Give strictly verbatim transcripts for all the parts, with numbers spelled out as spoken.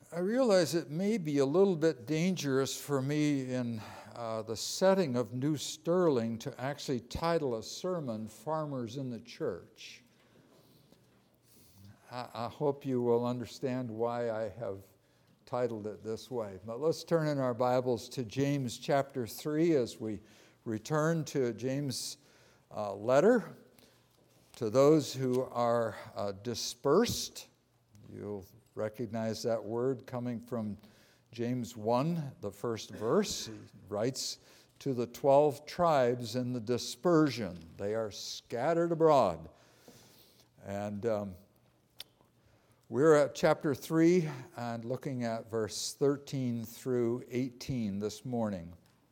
I realize it may be a little bit dangerous for me in uh, the setting of New Sterling to actually title a sermon, Farmers in the Church. I, I hope you will understand why I have titled it this way. But let's turn in our Bibles to James chapter three as we return to James' uh, letter to those who are uh, dispersed. You'll recognize that word coming from James one, the first verse. He writes to the twelve tribes in the dispersion. They are scattered abroad. And um, we're at chapter three and looking at verse thirteen through eighteen this morning.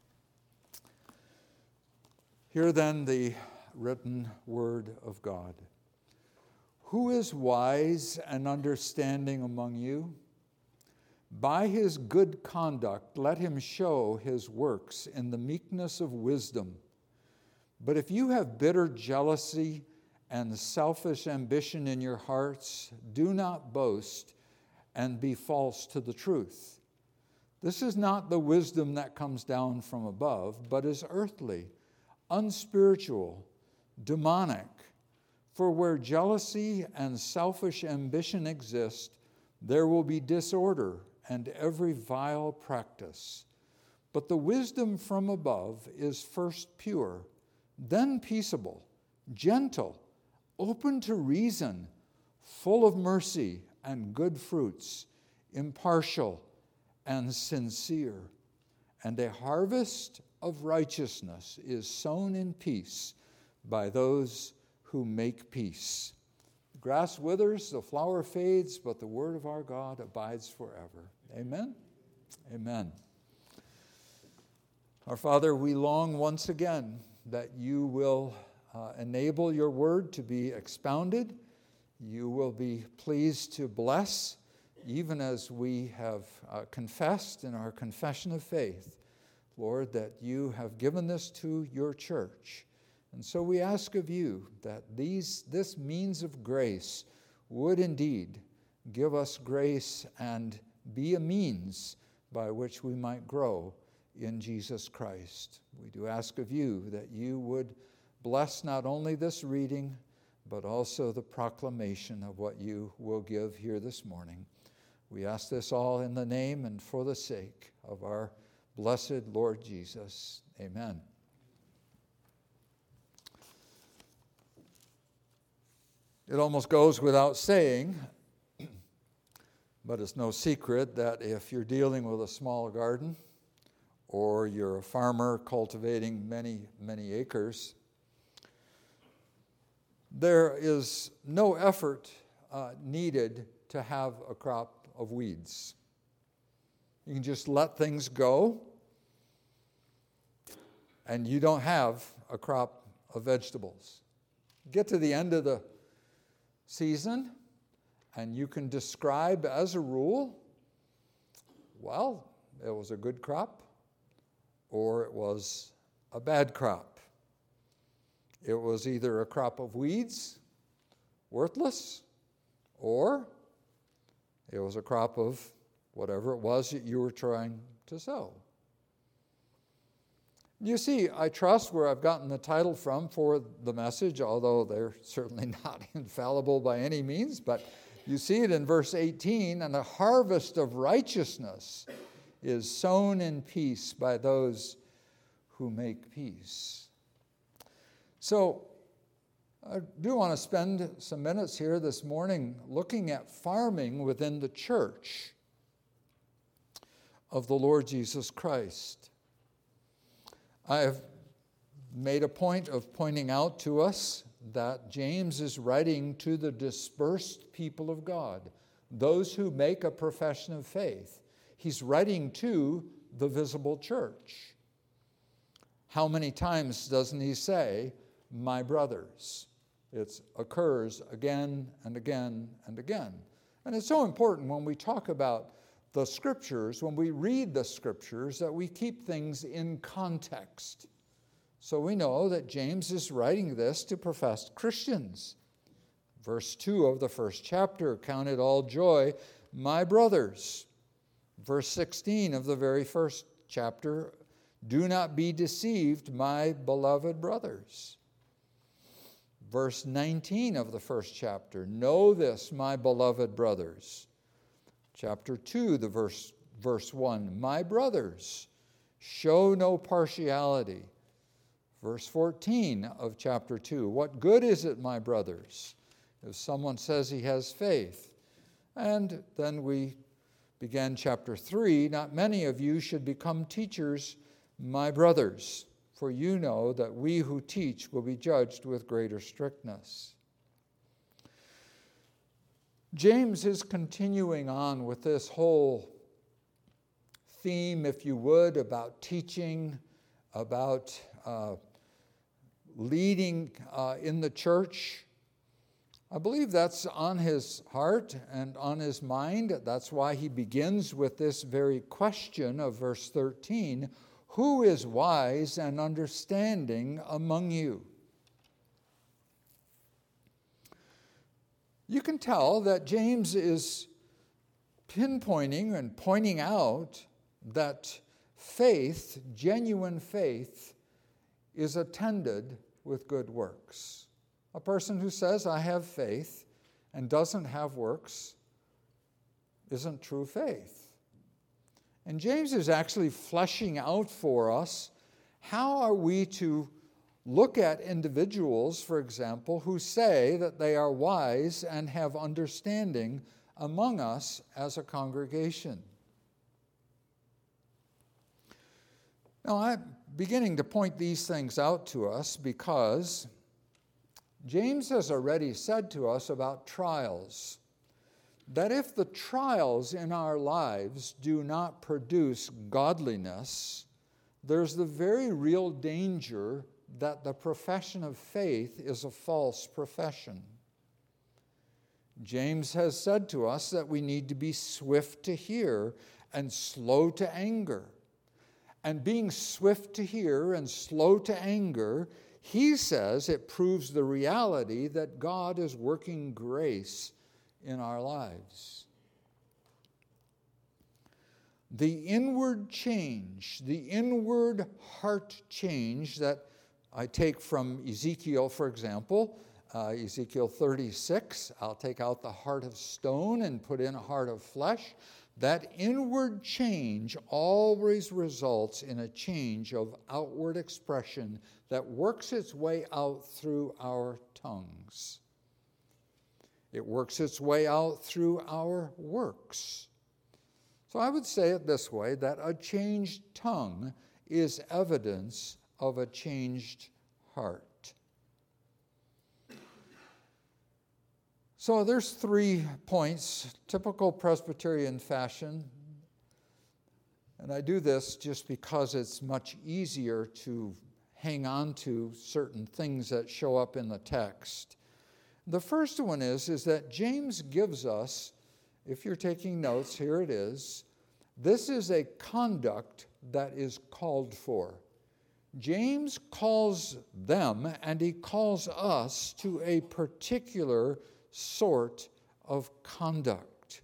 Hear then the written word of God. Who is wise and understanding among you? By his good conduct let him show his works in the meekness of wisdom. But if you have bitter jealousy and selfish ambition in your hearts, do not boast and be false to the truth. This is not the wisdom that comes down from above, but is earthly, unspiritual, demonic. For where jealousy and selfish ambition exist, there will be disorder and every vile practice. But the wisdom from above is first pure, then peaceable, gentle, open to reason, full of mercy and good fruits, impartial and sincere. And a harvest of righteousness is sown in peace by those who make peace. The grass withers, the flower fades, but the word of our God abides forever. Amen? Amen. Our Father, we long once again that you will uh, enable your word to be expounded. You will be pleased to bless, even as we have uh, confessed in our confession of faith, Lord, that you have given this to your church. And so we ask of you that these, this means of grace would indeed give us grace and be a means by which we might grow in Jesus Christ. We do ask of you that you would bless not only this reading, but also the proclamation of what you will give here this morning. We ask this all in the name and for the sake of our blessed Lord Jesus. Amen. It almost goes without saying, but it's no secret that if you're dealing with a small garden or you're a farmer cultivating many, many acres, there is no effort uh, needed to have a crop of weeds. You can just let things go, and you don't have a crop of vegetables. Get to the end of the season, and you can describe as a rule, well, it was a good crop, or it was a bad crop. It was either a crop of weeds, worthless, or it was a crop of whatever it was that you were trying to sow. You see, I trust where I've gotten the title from for the message, although they're certainly not infallible by any means, but you see it in verse eighteen, and a harvest of righteousness is sown in peace by those who make peace. So, I do want to spend some minutes here this morning looking at farming within the church of the Lord Jesus Christ. I have made a point of pointing out to us that James is writing to the dispersed people of God, those who make a profession of faith. He's writing to the visible church. How many times doesn't he say, my brothers? It occurs again and again and again. And it's so important when we talk about the Scriptures, when we read the Scriptures, that we keep things in context. So we know that James is writing this to professed Christians. Verse two of the first chapter, count it all joy, my brothers, Verse sixteen of the very first chapter, do not be deceived, my beloved brothers. Verse nineteen of the first chapter, know this, my beloved brothers. Chapter two, the verse, verse one, my brothers, show no partiality. Verse fourteen of chapter two, what good is it, my brothers, if someone says he has faith? And then we began chapter three, not many of you should become teachers, my brothers, for you know that we who teach will be judged with greater strictness. James is continuing on with this whole theme, if you would, about teaching, about uh, leading uh, in the church. I believe that's on his heart and on his mind. That's why he begins with this very question of verse thirteen, who is wise and understanding among you? You can tell that James is pinpointing and pointing out that faith, genuine faith, is attended with good works. A person who says, I have faith, and doesn't have works, isn't true faith. And James is actually fleshing out for us, how are we to look at individuals, for example, who say that they are wise and have understanding among us as a congregation. Now, I'm beginning to point these things out to us because James has already said to us about trials, that if the trials in our lives do not produce godliness, there's the very real danger that the profession of faith is a false profession. James has said to us that we need to be swift to hear and slow to anger. And being swift to hear and slow to anger, he says it proves the reality that God is working grace in our lives. The inward change, the inward heart change that I take from Ezekiel, for example, uh, Ezekiel thirty-six, I'll take out the heart of stone and put in a heart of flesh. That inward change always results in a change of outward expression that works its way out through our tongues. It works its way out through our works. So I would say it this way, that a changed tongue is evidence of a changed heart. So there's three points, typical Presbyterian fashion. And I do this just because it's much easier to hang on to certain things that show up in the text. The first one is, is that James gives us, if you're taking notes, here it is, this is a conduct that is called for. James calls them and he calls us to a particular sort of conduct.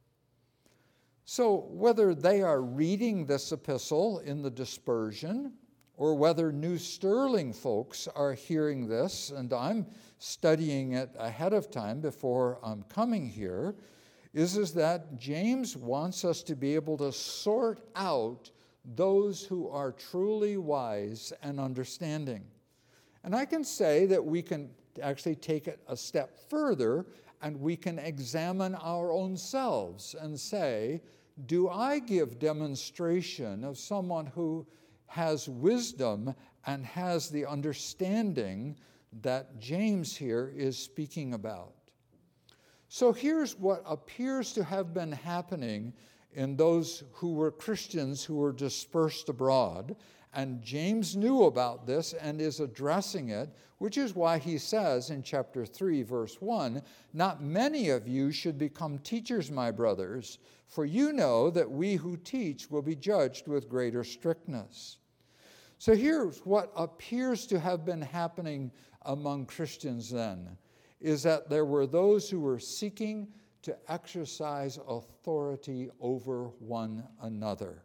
So whether they are reading this epistle in the dispersion, or whether New Sterling folks are hearing this, and I'm studying it ahead of time before I'm coming here, is, is that James wants us to be able to sort out those who are truly wise and understanding. And I can say that we can actually take it a step further, and we can examine our own selves and say, do I give demonstration of someone who has wisdom and has the understanding that James here is speaking about? So here's what appears to have been happening in those who were Christians who were dispersed abroad. And James knew about this and is addressing it, which is why he says in chapter three, verse one, not many of you should become teachers, my brothers, for you know that we who teach will be judged with greater strictness. So here's what appears to have been happening among Christians then, is that there were those who were seeking to exercise authority over one another.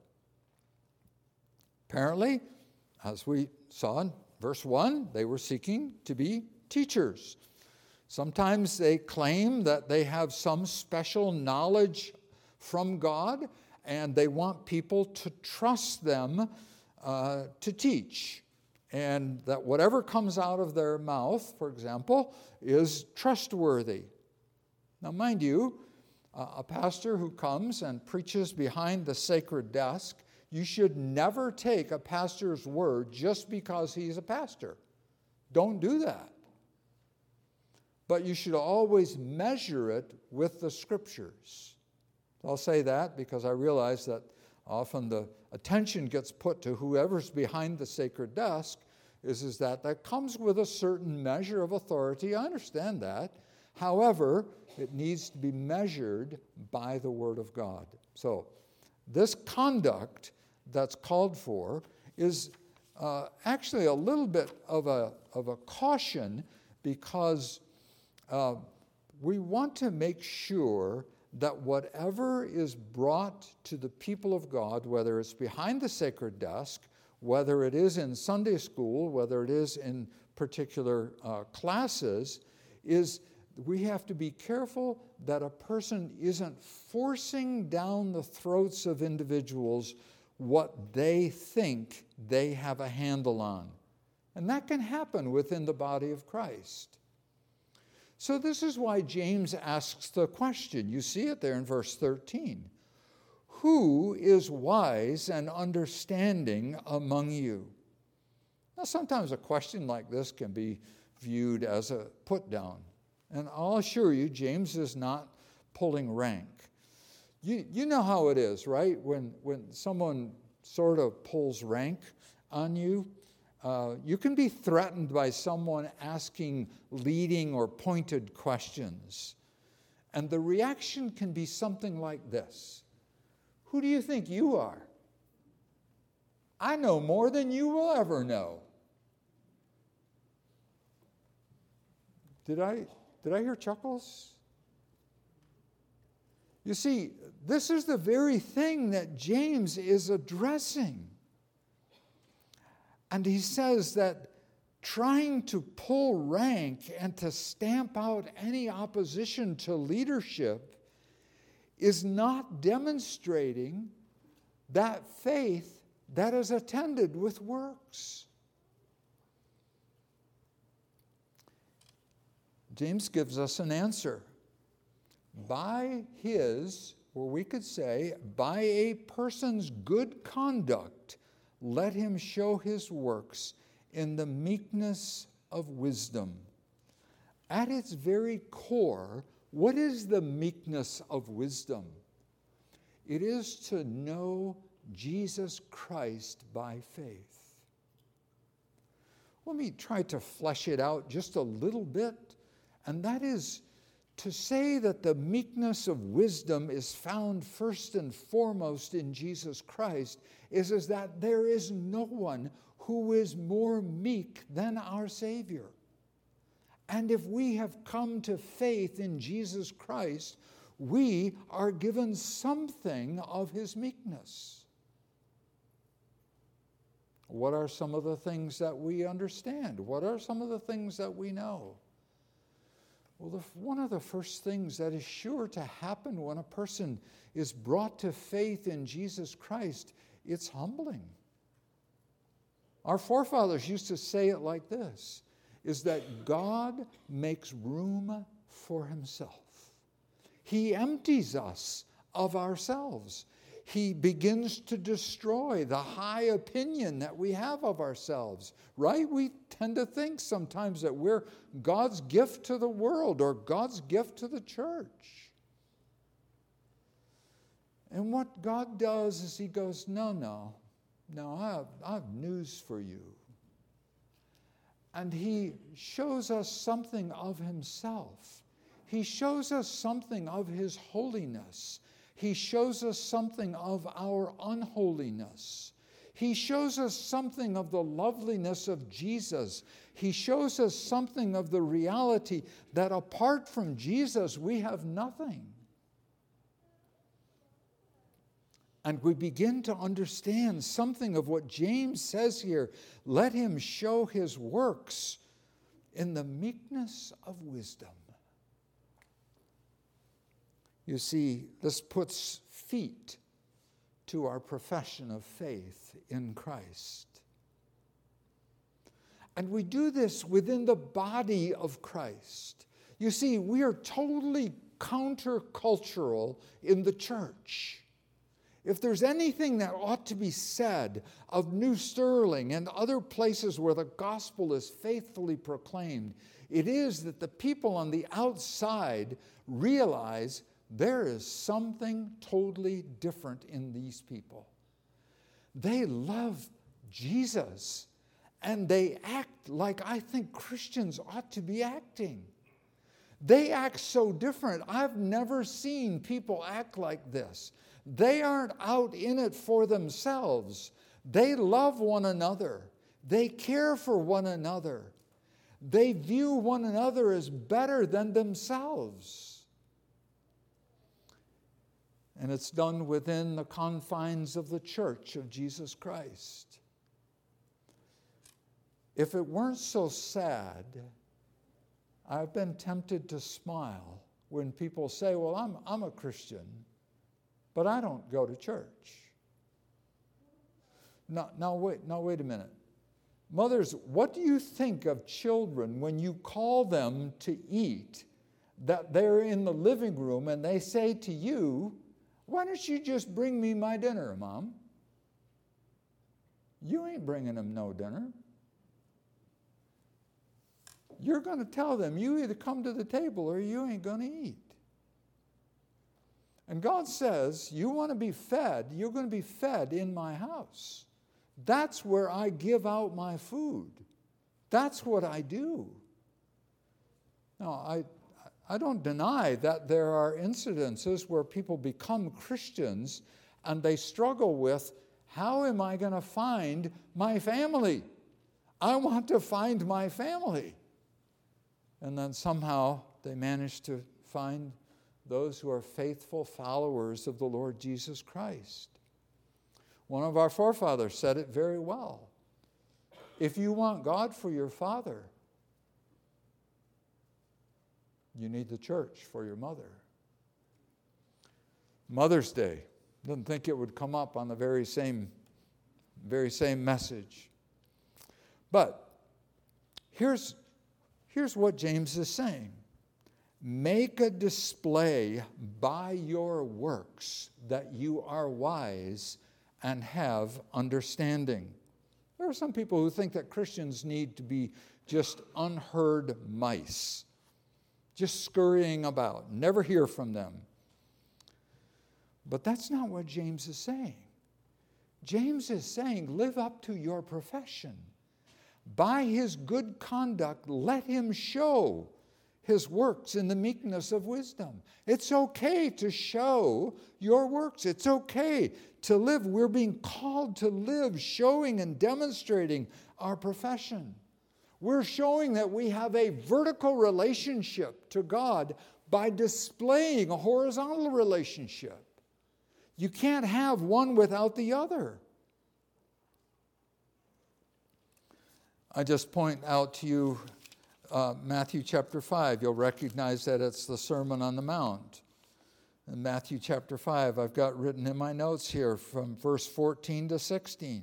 Apparently, as we saw in verse one, they were seeking to be teachers. Sometimes they claim that they have some special knowledge from God, and they want people to trust them uh, to teach. And that whatever comes out of their mouth, for example, is trustworthy. Now, mind you, uh, a pastor who comes and preaches behind the sacred desk, you should never take a pastor's word just because he's a pastor. Don't do that. But you should always measure it with the Scriptures. I'll say that because I realize that often the attention gets put to whoever's behind the sacred desk is, is that that comes with a certain measure of authority. I understand that. However, it needs to be measured by the Word of God. So this conduct that's called for is uh, actually a little bit of a, of a caution, because uh, we want to make sure that whatever is brought to the people of God, whether it's behind the sacred desk, whether it is in Sunday school, whether it is in particular uh, classes, is we have to be careful that a person isn't forcing down the throats of individuals what they think they have a handle on. And that can happen within the body of Christ. So this is why James asks the question. You see it there in verse thirteen. Who is wise and understanding among you? Now, sometimes a question like this can be viewed as a put-down. And I'll assure you, James is not pulling rank. You, you know how it is, right? When, when someone sort of pulls rank on you, uh, you can be threatened by someone asking leading or pointed questions. And the reaction can be something like this. Who do you think you are? I know more than you will ever know. Did I, did I hear chuckles? You see, this is the very thing that James is addressing. And he says that trying to pull rank and to stamp out any opposition to leadership is not demonstrating that faith that is attended with works. James gives us an answer. By his, or we could say, by a person's good conduct, let him show his works in the meekness of wisdom. At its very core, what is the meekness of wisdom? It is to know Jesus Christ by faith. Let me try to flesh it out just a little bit, and that is to say that the meekness of wisdom is found first and foremost in Jesus Christ is, is that there is no one who is more meek than our Savior. And if we have come to faith in Jesus Christ, we are given something of his meekness. What are some of the things that we understand? What are some of the things that we know? Well, the, one of the first things that is sure to happen when a person is brought to faith in Jesus Christ, it's humbling. Our forefathers used to say it like this, is that God makes room for himself. He empties us of ourselves. He begins to destroy the high opinion that we have of ourselves, right? We tend to think sometimes that we're God's gift to the world or God's gift to the church. And what God does is he goes, no, no, no, I have, I have news for you. And he shows us something of himself. He shows us something of his holiness. He shows us something of our unholiness. He shows us something of the loveliness of Jesus. He shows us something of the reality that apart from Jesus, we have nothing. And we begin to understand something of what James says here. Let him show his works in the meekness of wisdom. You see, this puts feet to our profession of faith in Christ. And we do this within the body of Christ. You see, we are totally countercultural in the church. If there's anything that ought to be said of New Sterling and other places where the gospel is faithfully proclaimed, it is that the people on the outside realize there is something totally different in these people. They love Jesus, and they act like I think Christians ought to be acting. They act so different. I've never seen people act like this. They aren't out in it for themselves. They love one another. They care for one another. They view one another as better than themselves. And it's done within the confines of the church of Jesus Christ. If it weren't so sad, I've been tempted to smile when people say, well, I'm, I'm a Christian, but I don't go to church. Now, now, wait, now, wait a minute. Mothers, what do you think of children when you call them to eat, that they're in the living room and they say to you, why don't you just bring me my dinner, Mom? You ain't bringing them no dinner. You're going to tell them, you either come to the table or you ain't going to eat. And God says, you want to be fed, you're going to be fed in my house. That's where I give out my food. That's what I do. Now, I, I don't deny that there are incidences where people become Christians and they struggle with, how am I going to find my family? I want to find my family. And then somehow they manage to find those who are faithful followers of the Lord Jesus Christ. One of our forefathers said it very well. If you want God for your father, you need the church for your mother. Mother's Day. Didn't think it would come up on the very same, very same message. But here's, here's what James is saying. Make a display by your works that you are wise and have understanding. There are some people who think that Christians need to be just unheard mice, just scurrying about, never hear from them. But that's not what James is saying. James is saying, live up to your profession. By his good conduct, let him show his works in the meekness of wisdom. It's okay to show your works. It's okay to live. We're being called to live, showing and demonstrating our profession. We're showing that we have a vertical relationship to God by displaying a horizontal relationship. You can't have one without the other. I just point out to you uh, Matthew chapter five. You'll recognize that it's the Sermon on the Mount. In Matthew chapter five, I've got written in my notes here from verse fourteen to sixteen.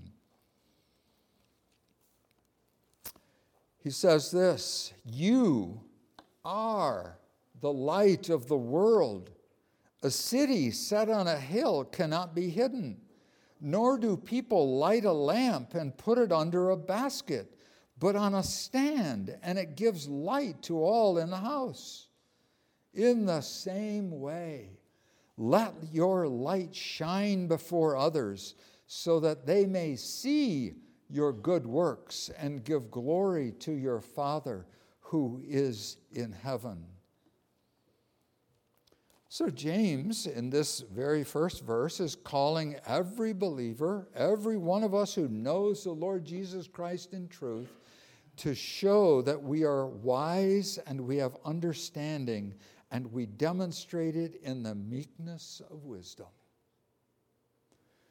He says this, you are the light of the world. A city set on a hill cannot be hidden, nor do people light a lamp and put it under a basket, but on a stand, and it gives light to all in the house. In the same way, let your light shine before others, so that they may see your good works and give glory to your Father who is in heaven. So James, in this very first verse, is calling every believer, every one of us who knows the Lord Jesus Christ in truth, to show that we are wise and we have understanding, and we demonstrate it in the meekness of wisdom.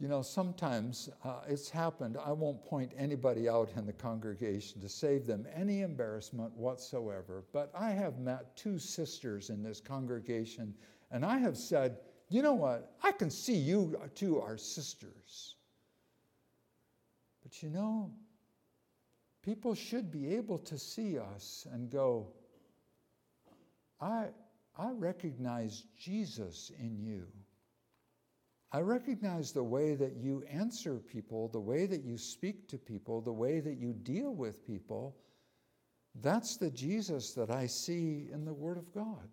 You know, sometimes uh, it's happened. I won't point anybody out in the congregation to save them any embarrassment whatsoever, but I have met two sisters in this congregation, and I have said, you know what, I can see you two are sisters. But you know, people should be able to see us and go, I, I recognize Jesus in you. I recognize the way that you answer people, the way that you speak to people, the way that you deal with people. That's the Jesus that I see in the Word of God.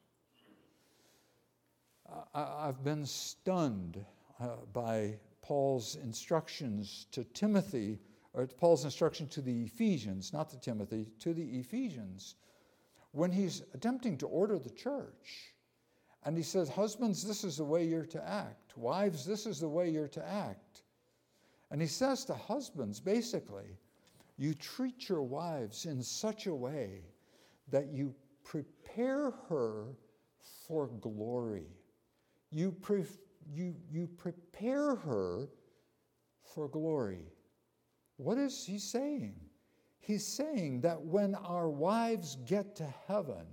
I, I've been stunned uh, by Paul's instructions to Timothy, or Paul's instruction to the Ephesians, not to Timothy, to the Ephesians, when he's attempting to order the church. And he says, husbands, this is the way you're to act. Wives, this is the way you're to act. And he says to husbands, basically, you treat your wives in such a way that you prepare her for glory. You, pre- you, you prepare her for glory. What is he saying? He's saying that when our wives get to heaven,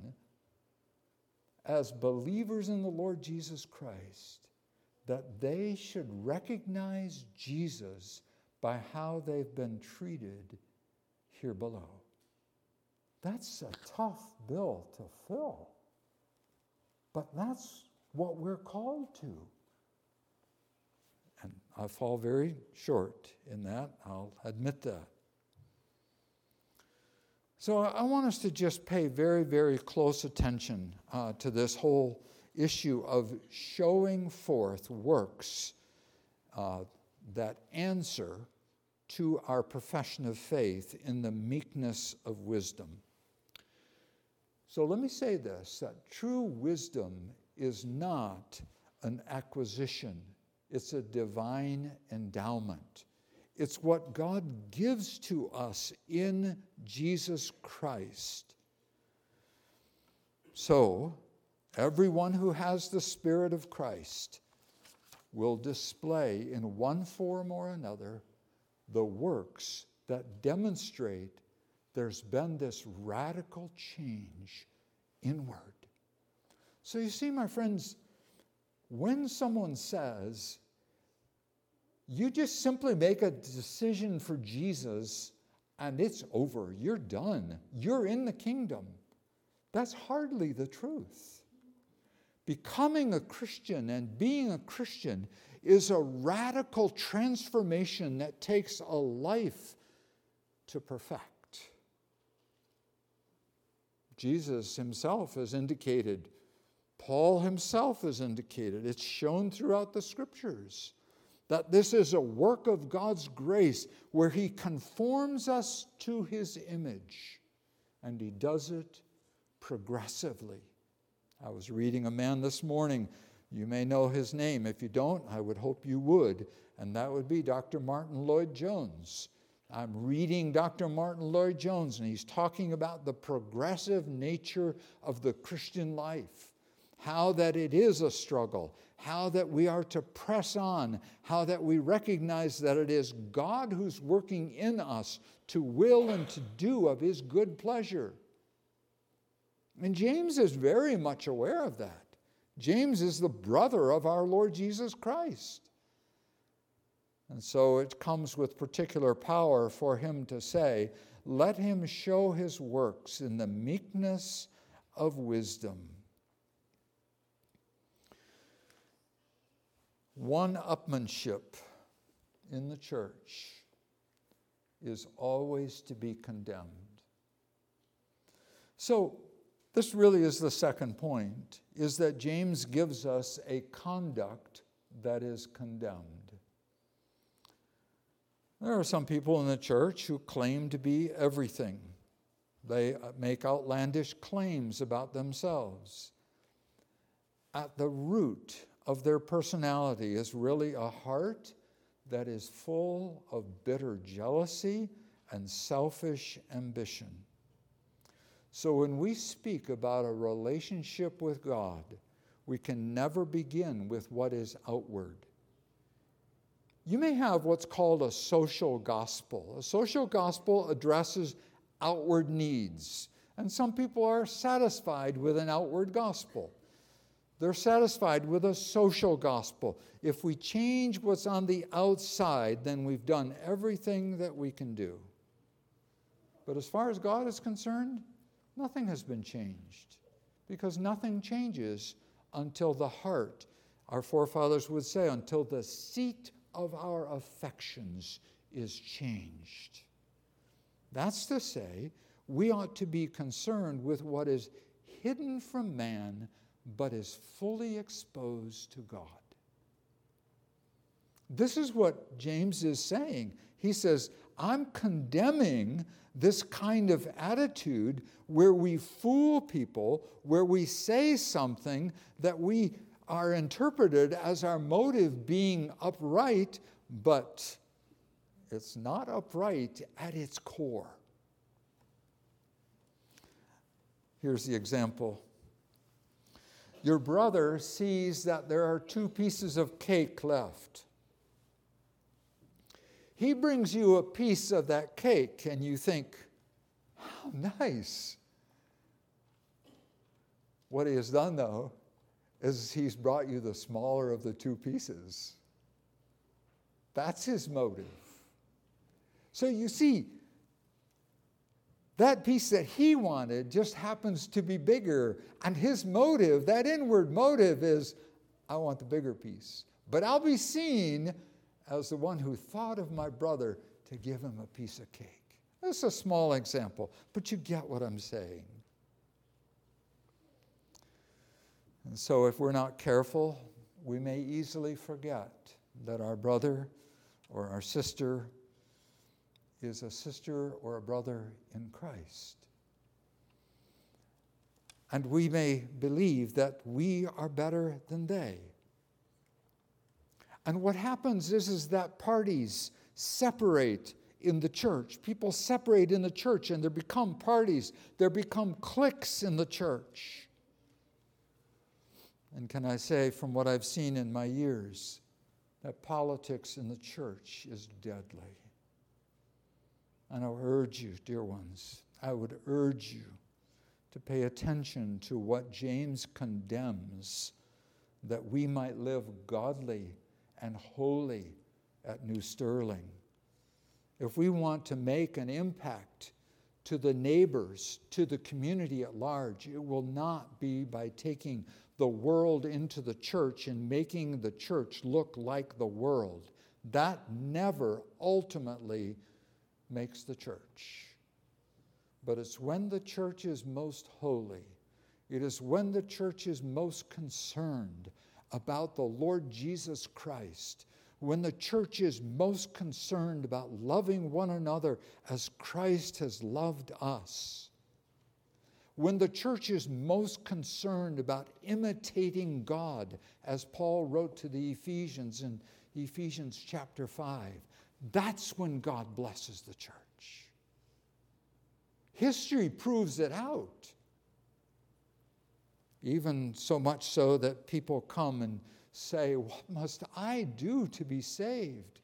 as believers in the Lord Jesus Christ, that they should recognize Jesus by how they've been treated here below. That's a tough bill to fill. But that's what we're called to. And I fall very short in that. I'll admit that. So I want us to just pay very, very close attention uh, to this whole issue of showing forth works uh, that answer to our profession of faith in the meekness of wisdom. So let me say this, that true wisdom is not an acquisition. It's a divine endowment. It's what God gives to us in Jesus Christ. So, everyone who has the Spirit of Christ will display in one form or another the works that demonstrate there's been this radical change inward. So you see, my friends, when someone says, you just simply make a decision for Jesus and it's over. You're done. You're in the kingdom. That's hardly the truth. Becoming a Christian and being a Christian is a radical transformation that takes a life to perfect. Jesus himself has indicated, Paul himself has indicated, it's shown throughout the scriptures, that this is a work of God's grace where he conforms us to his image, and he does it progressively. I was reading a man this morning. You may know his name. If you don't, I would hope you would, and that would be Doctor Martin Lloyd-Jones. I'm reading Doctor Martin Lloyd-Jones, and he's talking about the progressive nature of the Christian life, how that it is a struggle, how that we are to press on, how that we recognize that it is God who's working in us to will and to do of his good pleasure. And James is very much aware of that. James is the brother of our Lord Jesus Christ. And so it comes with particular power for him to say, let him show his works in the meekness of wisdom. One-upmanship in the church is always to be condemned. So this really is the second point, is that James gives us a conduct that is condemned. There are some people in the church who claim to be everything. They make outlandish claims about themselves. At the root of their personality is really a heart that is full of bitter jealousy and selfish ambition. So when we speak about a relationship with God, we can never begin with what is outward. You may have what's called a social gospel. A social gospel addresses outward needs. And some people are satisfied with an outward gospel. They're satisfied with a social gospel. If we change what's on the outside, then we've done everything that we can do. But as far as God is concerned, nothing has been changed, because nothing changes until the heart, our forefathers would say, until the seat of our affections is changed. That's to say, we ought to be concerned with what is hidden from man, but is fully exposed to God. This is what James is saying. He says, I'm condemning this kind of attitude where we fool people, where we say something that we are interpreted as our motive being upright, but it's not upright at its core. Here's the example. Your brother sees that there are two pieces of cake left. He brings you a piece of that cake, and you think, how nice. What he has done, though, is he's brought you the smaller of the two pieces. That's his motive. So you see, that piece that he wanted just happens to be bigger. And his motive, that inward motive, is, I want the bigger piece. But I'll be seen as the one who thought of my brother to give him a piece of cake. This is a small example, but you get what I'm saying. And so if we're not careful, we may easily forget that our brother or our sister is a sister or a brother in Christ. And we may believe that we are better than they. And what happens is, is that parties separate in the church. People separate in the church, and there become parties. There become cliques in the church. And can I say, from what I've seen in my years, that politics in the church is deadly. And I would urge you, dear ones, I would urge you to pay attention to what James condemns, that we might live godly and holy at New Sterling. If we want to make an impact to the neighbors, to the community at large, it will not be by taking the world into the church and making the church look like the world. That never ultimately makes the church. But it's when the church is most holy, it is when the church is most concerned about the Lord Jesus Christ, when the church is most concerned about loving one another as Christ has loved us, when the church is most concerned about imitating God, as Paul wrote to the Ephesians in Ephesians chapter five, that's when God blesses the church. History proves it out. Even so much so that people come and say, what must I do to be saved?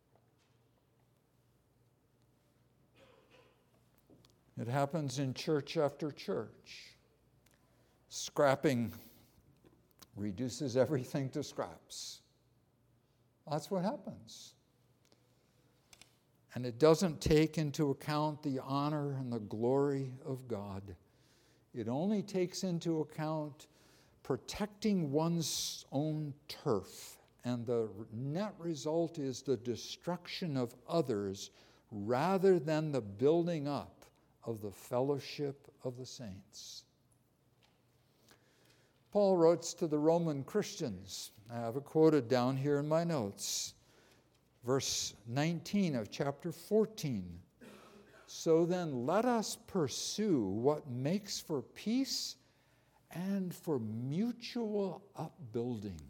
It happens in church after church. Scrapping reduces everything to scraps. That's what happens. And it doesn't take into account the honor and the glory of God. It only takes into account protecting one's own turf. And the net result is the destruction of others rather than the building up of the fellowship of the saints. Paul writes to the Roman Christians. I have it quoted down here in my notes. Verse nineteen of chapter fourteen. So then let us pursue what makes for peace and for mutual upbuilding.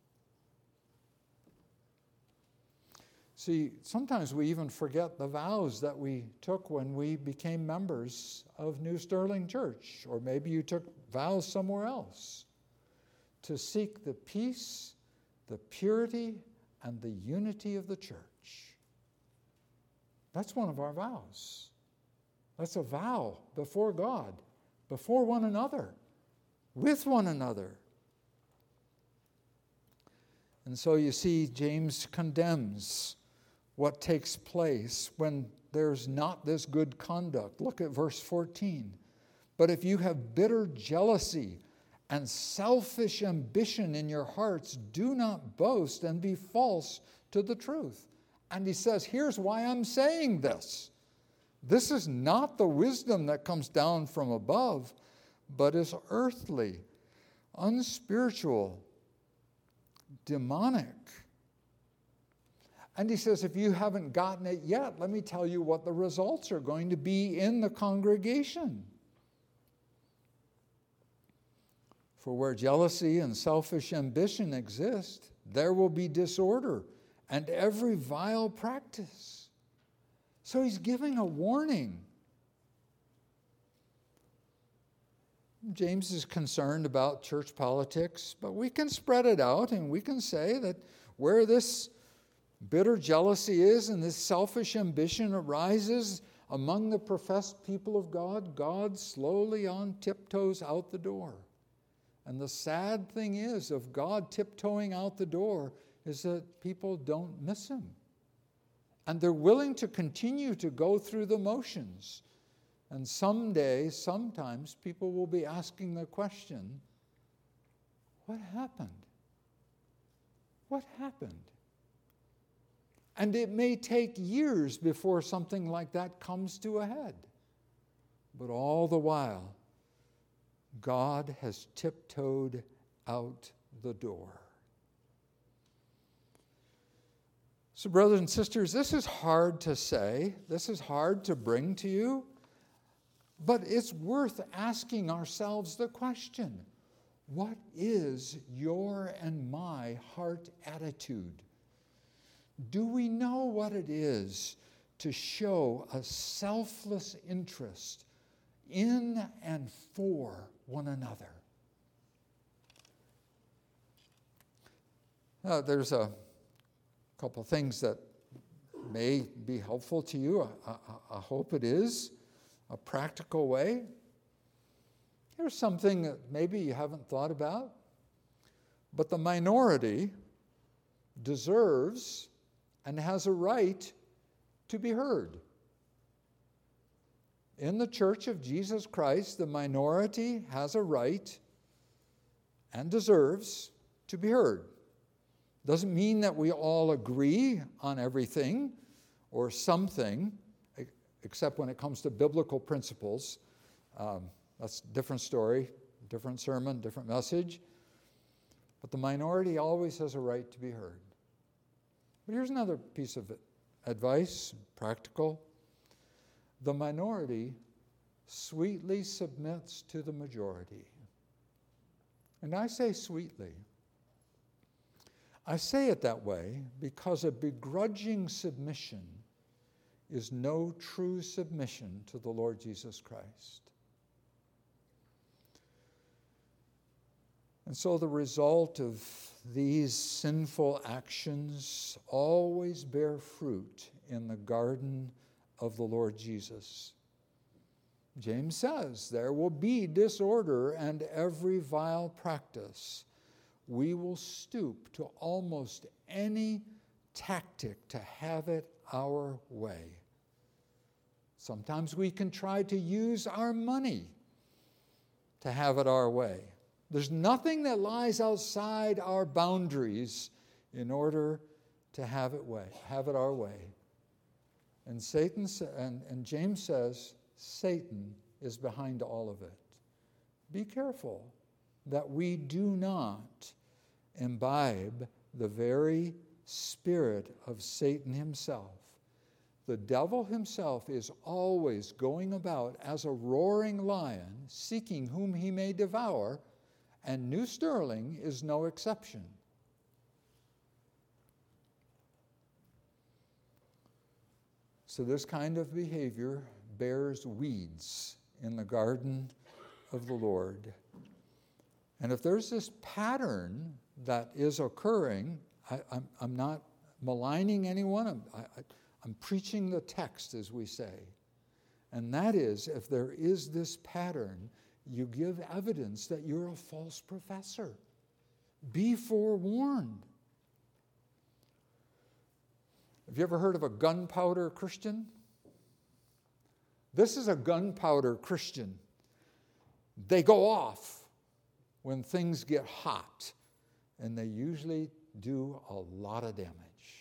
See, sometimes we even forget the vows that we took when we became members of New Sterling Church, or maybe you took vows somewhere else, to seek the peace, the purity, and the unity of the church. That's one of our vows. That's a vow before God, before one another, with one another. And so you see, James condemns what takes place when there's not this good conduct. Look at verse fourteen. But if you have bitter jealousy and selfish ambition in your hearts, do not boast and be false to the truth. And he says, here's why I'm saying this. This is not the wisdom that comes down from above, but is earthly, unspiritual, demonic. And he says, if you haven't gotten it yet, let me tell you what the results are going to be in the congregation. For where jealousy and selfish ambition exist, there will be disorder and every vile practice. So he's giving a warning. James is concerned about church politics, but we can spread it out and we can say that where this bitter jealousy is and this selfish ambition arises among the professed people of God, God slowly on tiptoes out the door. And the sad thing is, of God tiptoeing out the door, is that people don't miss him. And they're willing to continue to go through the motions. And someday, sometimes, people will be asking the question, what happened? What happened? And it may take years before something like that comes to a head. But all the while, God has tiptoed out the door. So, brothers and sisters, this is hard to say. This is hard to bring to you. But it's worth asking ourselves the question, what is your and my heart attitude? Do we know what it is to show a selfless interest in and for one another? Now, there's a couple of things that may be helpful to you. I, I, I hope it is a practical way. Here's something that maybe you haven't thought about, but the minority deserves and has a right to be heard. In the Church of Jesus Christ, the minority has a right and deserves to be heard. Doesn't mean that we all agree on everything or something, except when it comes to biblical principles. Um, that's a different story, different sermon, different message. But the minority always has a right to be heard. But here's another piece of advice, practical. The minority sweetly submits to the majority. And I say sweetly. I say it that way because a begrudging submission is no true submission to the Lord Jesus Christ. And so the result of these sinful actions always bear fruit in the garden of the Lord Jesus. James says, there will be disorder and every vile practice. We will stoop to almost any tactic to have it our way. Sometimes we can try to use our money to have it our way. There's nothing that lies outside our boundaries in order to have it way, have it our way. And Satan and, and James says, Satan is behind all of it. Be careful that we do not imbibe the very spirit of Satan himself. The devil himself is always going about as a roaring lion, seeking whom he may devour, and New Sterling is no exception. So this kind of behavior bears weeds in the garden of the Lord. And if there's this pattern that is occurring, I, I'm, I'm not maligning anyone. I'm, I, I'm preaching the text, as we say. And that is, if there is this pattern, you give evidence that you're a false professor. Be forewarned. Have you ever heard of a gunpowder Christian? This is a gunpowder Christian. They go off when things get hot, and they usually do a lot of damage.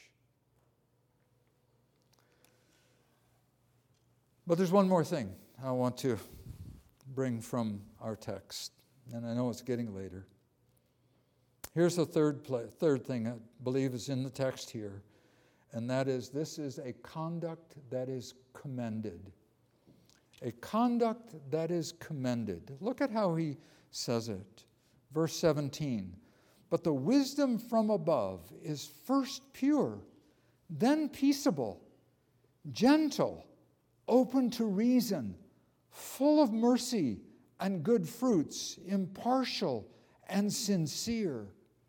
But there's one more thing I want to bring from our text, and I know it's getting later. Here's the third pla- third thing I believe is in the text here, and that is this is a conduct that is commended. A conduct that is commended. Look at how he says it. Verse seventeen. But the wisdom from above is first pure, then peaceable, gentle, open to reason, full of mercy and good fruits, impartial and sincere.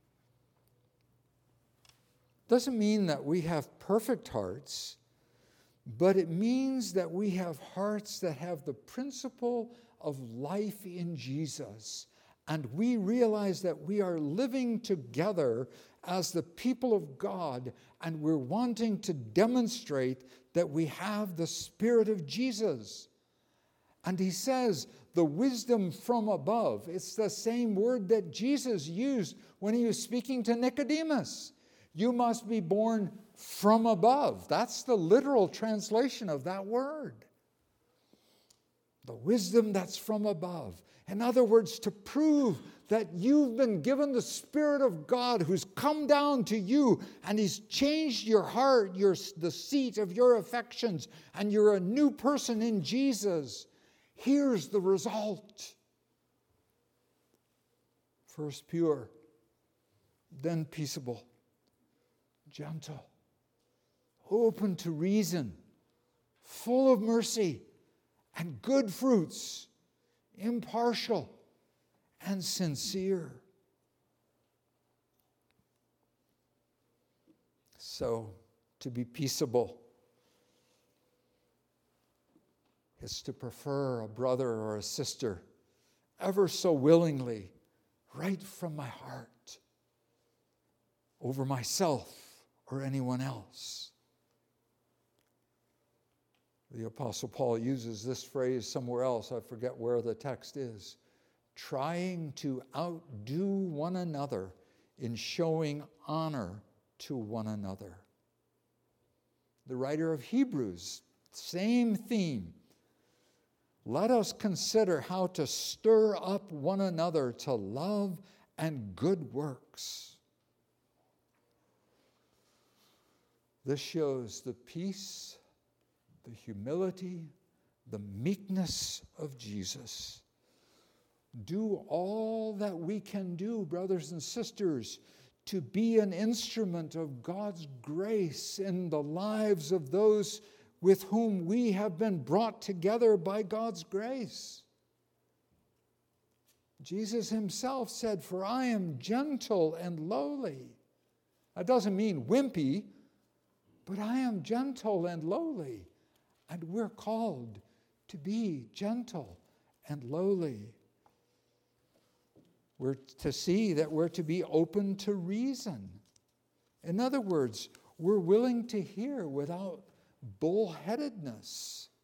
Doesn't mean that we have perfect hearts, but it means that we have hearts that have the principle of life in Jesus. And we realize that we are living together as the people of God, and we're wanting to demonstrate that we have the Spirit of Jesus. And he says, the wisdom from above. It's the same word that Jesus used when he was speaking to Nicodemus. You must be born from above. That's the literal translation of that word. The wisdom that's from above. In other words, to prove that you've been given the Spirit of God who's come down to you and he's changed your heart, your, the seat of your affections, and you're a new person in Jesus. Here's the result. First pure, then peaceable, gentle, open to reason, full of mercy and good fruits, impartial and sincere. So, to be peaceable is to prefer a brother or a sister ever so willingly, right from my heart, over myself or anyone else. The Apostle Paul uses this phrase somewhere else. I forget where the text is. Trying to outdo one another in showing honor to one another. The writer of Hebrews, same theme. Let us consider how to stir up one another to love and good works. This shows the peace, the humility, the meekness of Jesus. Do all that we can do, brothers and sisters, to be an instrument of God's grace in the lives of those with whom we have been brought together by God's grace. Jesus himself said, "For I am gentle and lowly." That doesn't mean wimpy, but I am gentle and lowly. And we're called to be gentle and lowly. We're to see that we're to be open to reason. In other words, we're willing to hear without bullheadedness.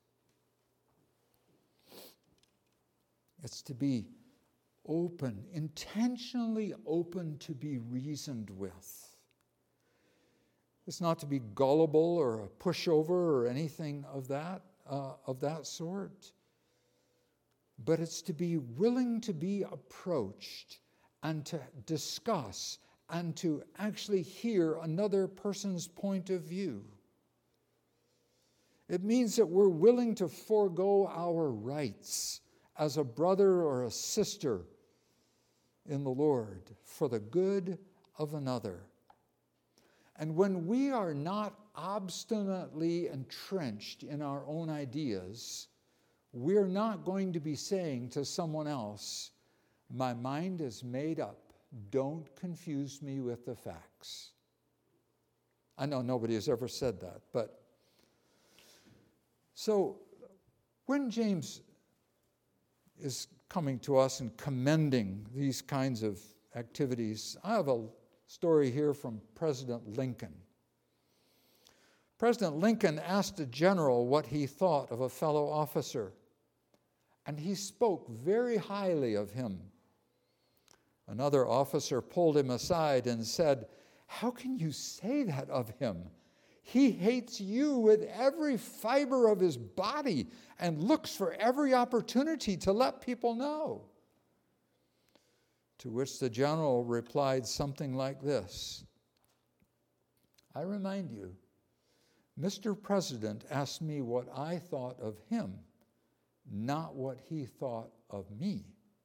It's to be open, intentionally open to be reasoned with. It's not to be gullible or a pushover or anything of that, uh, of that sort. But it's to be willing to be approached and to discuss and to actually hear another person's point of view. It means that we're willing to forego our rights as a brother or a sister in the Lord for the good of another. And when we are not obstinately entrenched in our own ideas, we're not going to be saying to someone else, "My mind is made up. Don't confuse me with the facts." I know nobody has ever said that, but so when James is coming to us and commending these kinds of activities, I have a story here from President Lincoln. President Lincoln asked a general what he thought of a fellow officer, and he spoke very highly of him. Another officer pulled him aside and said, "How can you say that of him? He hates you with every fiber of his body and looks for every opportunity to let people know." To which the general replied something like this: "I remind you, Mister President asked me what I thought of him, not what he thought of me."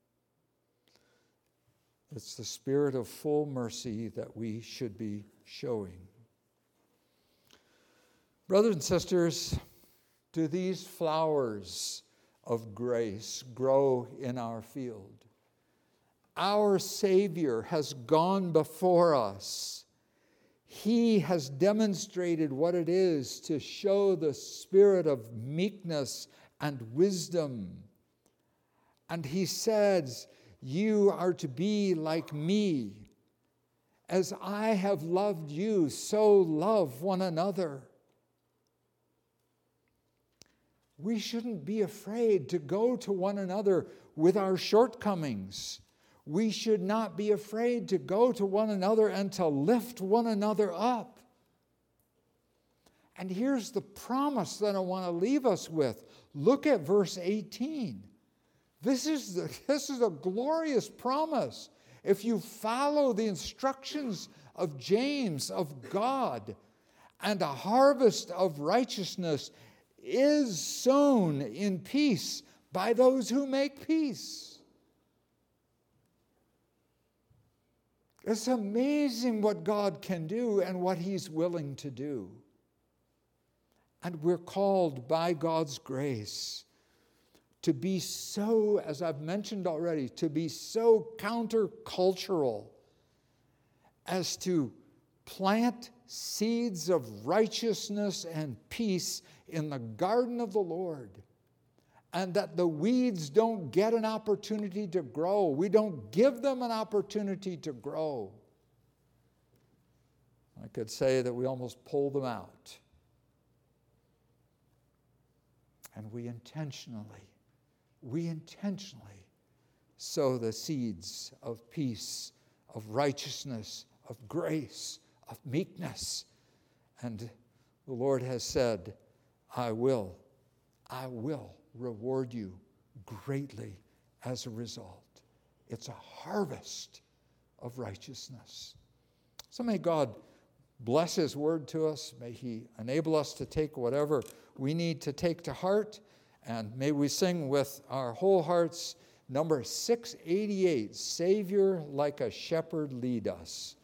It's the spirit of full mercy that we should be showing. Brothers and sisters, do these flowers of grace grow in our field? Our Savior has gone before us. He has demonstrated what it is to show the spirit of meekness and wisdom. And he says, "You are to be like me. As I have loved you, so love one another." We shouldn't be afraid to go to one another with our shortcomings. We should not be afraid to go to one another and to lift one another up. And here's the promise that I want to leave us with. Look at verse eighteen. This is, the, this is a glorious promise. If you follow the instructions of James, of God, and a harvest of righteousness is sown in peace by those who make peace. It's amazing what God can do and what He's willing to do. And we're called by God's grace to be so, as I've mentioned already, to be so countercultural as to plant seeds of righteousness and peace in the garden of the Lord, and that the weeds don't get an opportunity to grow. We don't give them an opportunity to grow. I could say that we almost pull them out. And we intentionally, we intentionally sow the seeds of peace, of righteousness, of grace, of meekness. And the Lord has said, I will, I will reward you greatly as a result. It's a harvest of righteousness. So may God bless His word to us. May He enable us to take whatever we need to take to heart. And may we sing with our whole hearts number six eighty-eight, Savior, like a shepherd lead us.